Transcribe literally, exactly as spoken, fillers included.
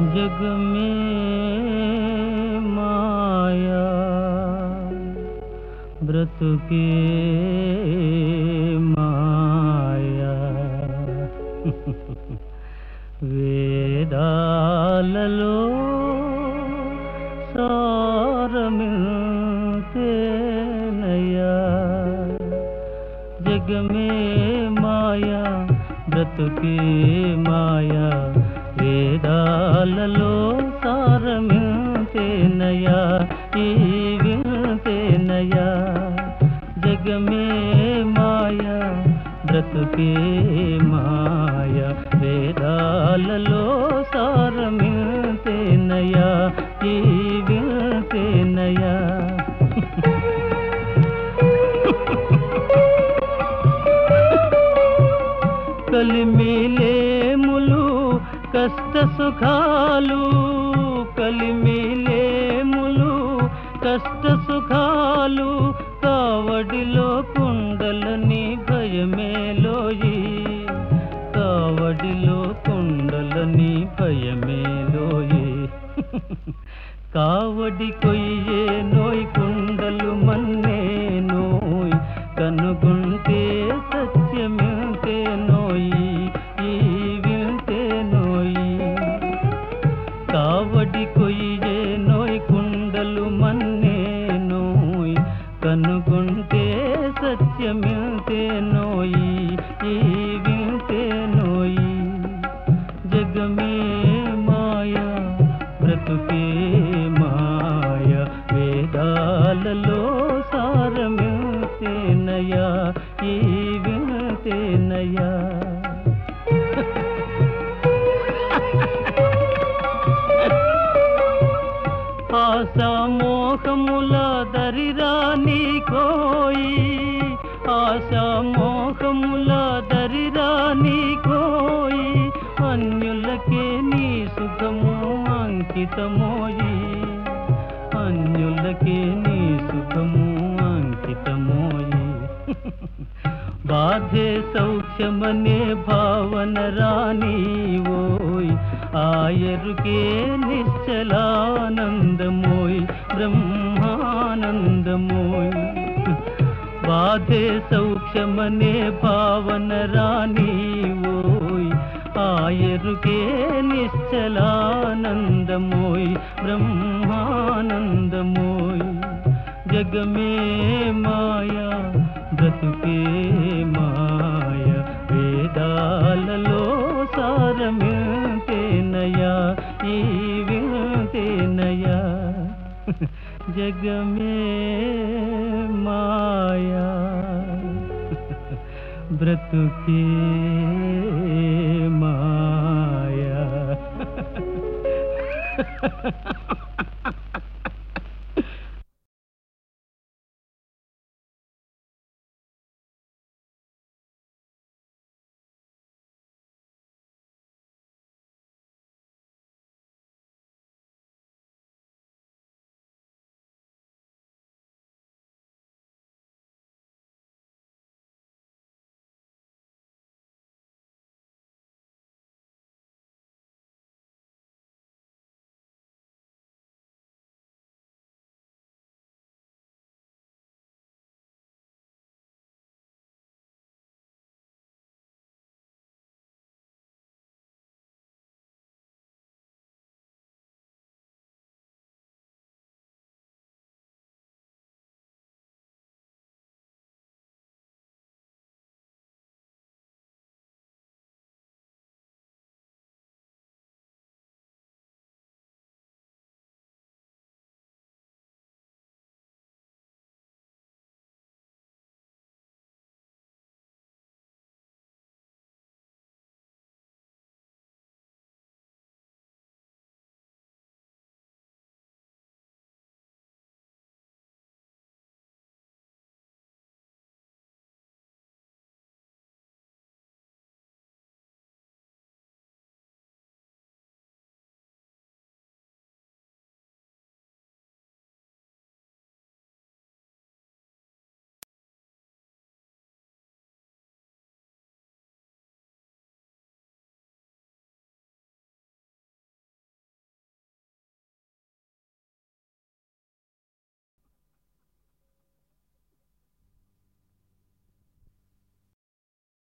जग में माया ब्रतुके माया వేదాలలో సారమిల్తేనయ్యా జగ మే మాయా బ్రతుకే మాయా వేదాలలో సారమిల్తేనయ్యా ఈ విల్తేనయ్యా జగ మే మాయా బ్రతుకే మాయా వేదాలలో సారమిల్తేనయ్యా ఈ విల్తేనయ్యా కలిమిలేములు కష్ట సుఖాలు కలిమిలేములు కష్ట సుఖాలు కావడిలో కుండలని భయమేలోయి కావడిలో కుండలని భయమేలోయి కావడి కొయ్యే నోయ్ కుండలు మన్నే నోయ్ కనుగుంటే సత్యమిల్తే నోయి ఈ విల్తే నోయి కావడి కొయ్యే నోయ్ కుండలు మన్నే నోయ్ కనుగుంటే సత్యమిల్తే నోయి ఈ విల్తే నోయి జగ మే మాయా బ్రతుకే మాయా వేదాలలో సారమిల్తేనయ్యా ఈ విల్తేనయ్యా ఆశా మోహముల దరిరాని కోయి ఆశా మోహముల దరిరాని కోయి అన్యులకే నీ సుఖము అంకితమోయి అన్యులకే నీ సుఖము అంకితమోయి బాధే సౌఖ్యమనే భావన రాని ఓయ్ ఆయరుకే నిశ్చలానందమోయ్ బ్రహ్మానందమోయ్ బాధే సౌఖ్యమనే భావన రాని ఓయ్ ఆయరుకే నిశ్చలానందమోయ్ బ్రహ్మానందమోయ్ జగ మే మాయా బ్రతుకే మాయా వేదాలలో సారమిల్తేనయ్యా ఈ విల్తేనయ్యా జగ మే మాయా బ్రతుకే మాయా